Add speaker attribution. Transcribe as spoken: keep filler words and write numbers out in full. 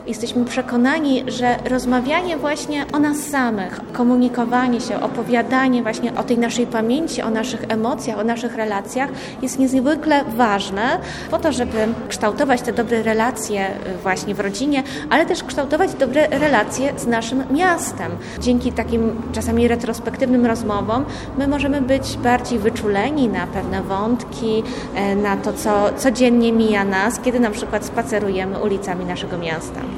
Speaker 1: Jesteśmy przekonani, że rozmawianie właśnie o nas samych, komunikowanie się, opowiadanie właśnie o tej naszej pamięci, o naszych emocjach, o naszych relacjach jest niezwykle ważne po to, żeby kształtować te dobre relacje właśnie w rodzinie, ale też kształtować dobre relacje z naszym miastem. Dzięki takim czasami retrospektywnym rozmowom my możemy być bardziej wyczuleni na pewne wątki, na to, co codziennie mija nas, kiedy na przykład spacerujemy ulicami naszego miasta.